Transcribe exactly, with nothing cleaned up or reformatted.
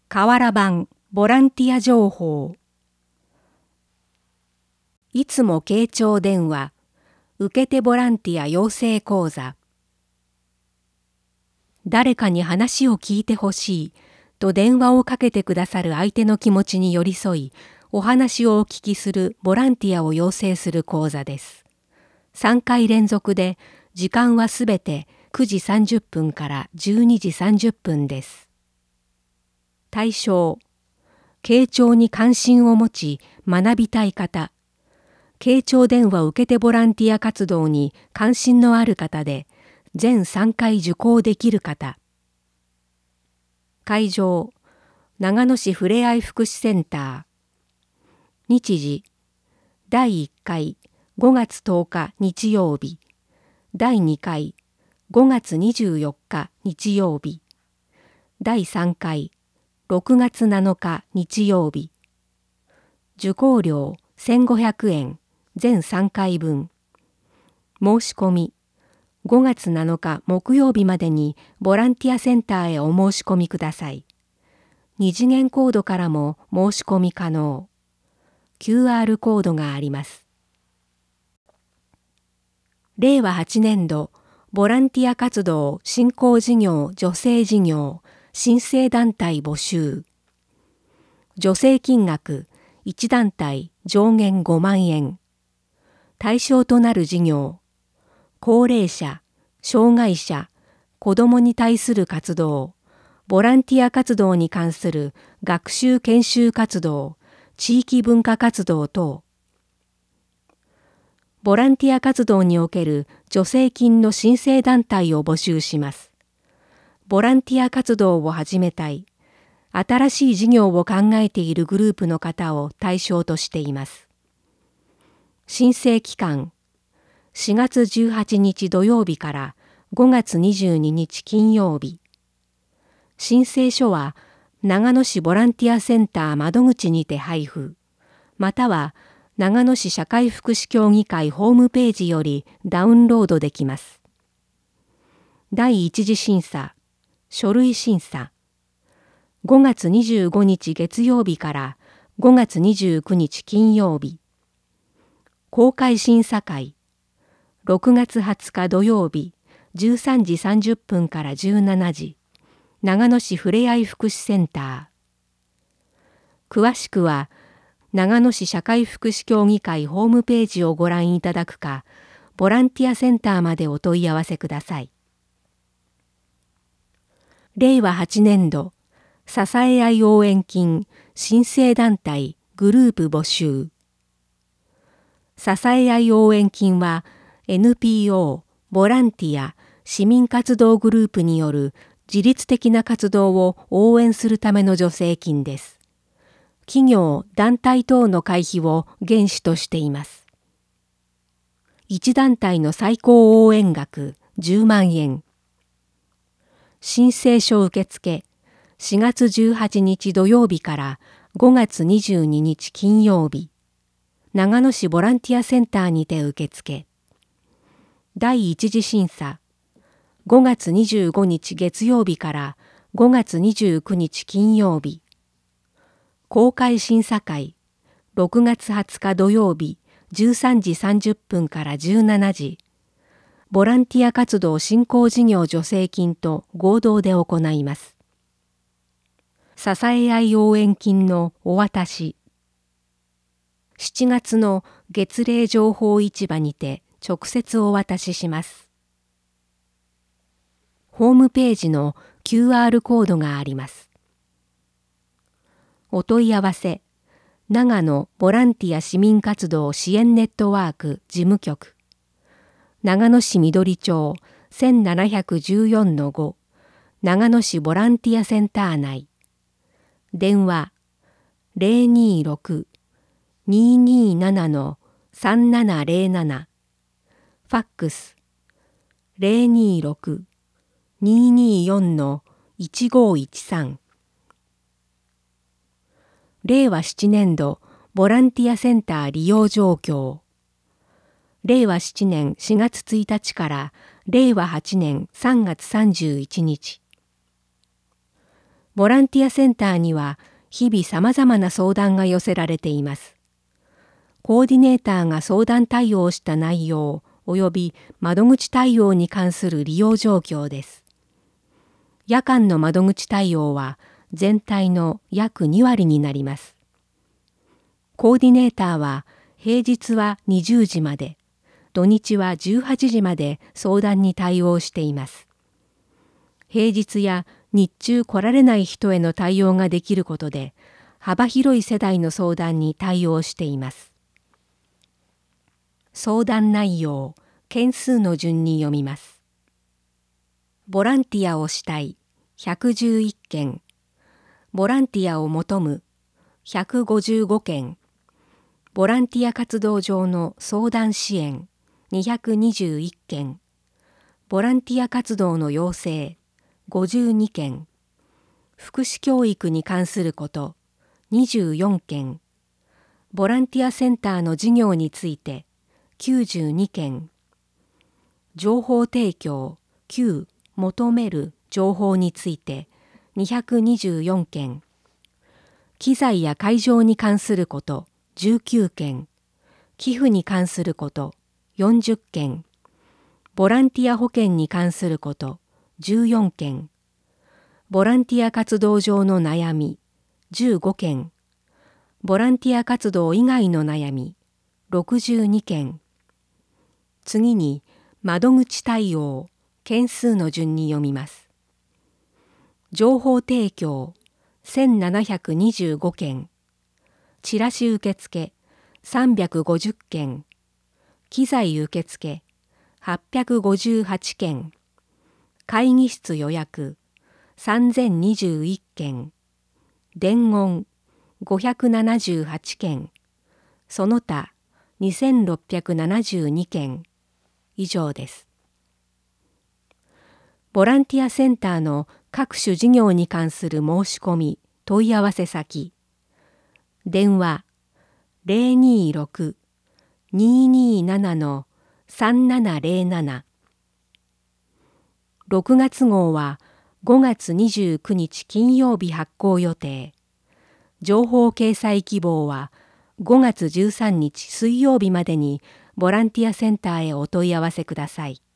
河原版ボランティア情報。いつも傾聴電話、受け手ボランティア養成講座。誰かに話を聞いてほしいと電話をかけてくださる相手の気持ちに寄り添い、お話をお聞きするボランティアを養成する講座です。さんかい連続で、時間はすべてくじさんじゅっぷんからじゅうにじさんじゅっぷんです。対象、傾聴に関心を持ち学びたい方、傾聴電話受け手ボランティア活動に関心のある方で、全さんかい受講できる方。会場、長野市ふれあい福祉センター。日時、だいいっかいごがつとおか日曜日、だいにかいごがつにじゅうよっか日曜日、だいさんかいろくがつなのか日曜日。受講料せんごひゃくえん、全さんかいぶん。申し込み、ごがつなのか木曜日までにボランティアセンターへお申し込みください。二次元コードからも申し込み可能。キューアール コードがあります。れいわはちねんど、ボランティア活動振興事業助成事業申請団体募集。助成金額いち団体上限ごまんえん。対象となる事業、高齢者、障害者、子どもに対する活動、ボランティア活動に関する学習研修活動、地域文化活動等。ボランティア活動における助成金の申請団体を募集します。ボランティア活動を始めたい、新しい事業を考えているグループの方を対象としています。申請期間、しがつじゅうはちにち土曜日からごがつにじゅうににち金曜日。申請書は長野市ボランティアセンター窓口にて配布、または長野市社会福祉協議会ホームページよりダウンロードできます。だいいち次審査、書類審査。ごがつにじゅうごにち月曜日からごがつにじゅうくにち金曜日。公開審査会。ろくがつはつか土曜日じゅうさんじさんじゅっぷんからじゅうしちじ。長野市ふれあい福祉センター。詳しくは長野市社会福祉協議会ホームページをご覧いただくか、ボランティアセンターまでお問い合わせください。れいわはちねんど、支え合い応援金申請団体グループ募集。支え合い応援金は エヌピーオー、ボランティア、市民活動グループによる自律的な活動を応援するための助成金です。企業・団体等の会費を原資としています。いち団体の最高応援額じゅうまんえん。申請書受付、しがつじゅうはちにち土曜日からごがつにじゅうににち金曜日。長野市ボランティアセンターにて受付。だいいち次審査、ごがつにじゅうごにち月曜日からごがつにじゅうくにち金曜日。公開審査会、ろくがつはつか土曜日じゅうさんじさんじゅっぷんからじゅうしちじ。ボランティア活動振興事業助成金と合同で行います。支え合い応援金のお渡し。しちがつの月例情報市場にて直接お渡しします。ホームページの キューアール コードがあります。お問い合わせ、長野ボランティア市民活動支援ネットワーク事務局。長野市緑町 せんななひゃくじゅうよんのご、長野市ボランティアセンター内。電話ゼロにろく にーにーなな さんななゼロなな。ファックスゼロにろく にーにーよん いちごいちさん。れいわななねん度ボランティアセンター利用状況。れいわななねんしがつついたちかられいわはちねんさんがつさんじゅういちにち。 ボランティアセンターには日々さまざまな相談が寄せられています。コーディネーターが相談対応した内容及び窓口対応に関する利用状況です。夜間の窓口対応は全体の約に割になります。コーディネーターは平日はにじゅうじまで、土日はじゅうはちじまで相談に対応しています。平日や日中来られない人への対応ができることで、幅広い世代の相談に対応しています。相談内容、件数の順に読みます。ボランティアをしたいひゃくじゅういっけん、ボランティアを求むひゃくごじゅうごけん、ボランティア活動上の相談支援にひゃくにじゅういっけん、ボランティア活動の要請ごじゅうにけん、福祉教育に関することにじゅうよんけん、ボランティアセンターの事業についてきゅうじゅうにけん、情報提供きゅう求める情報についてにひゃくにじゅうよんけん、機材や会場に関することじゅうきゅうけん、寄付に関することよんじゅっけん、ボランティア保険に関することじゅうよんけん、ボランティア活動上の悩みじゅうごけん、ボランティア活動以外の悩みろくじゅうにけん、次に窓口対応、件数の順に読みます。情報提供せんななひゃくにじゅうごけん、チラシ受付さんびゃくごじゅっけん、機材受付はっぴゃくごじゅうはちけん、会議室予約さんぜんにじゅういっけん、伝言ごひゃくななじゅうはちけん、その他にせんろっぴゃくななじゅうにけん、以上です。ボランティアセンターの各種事業に関する申し込み、問い合わせ先、電話 ゼロにーろく にーにーなな さんななゼロなな、ろくがつ号はごがつにじゅうくにち金曜日発行予定。情報掲載希望はごがつじゅうさんにち水曜日までにボランティアセンターへお問い合わせください。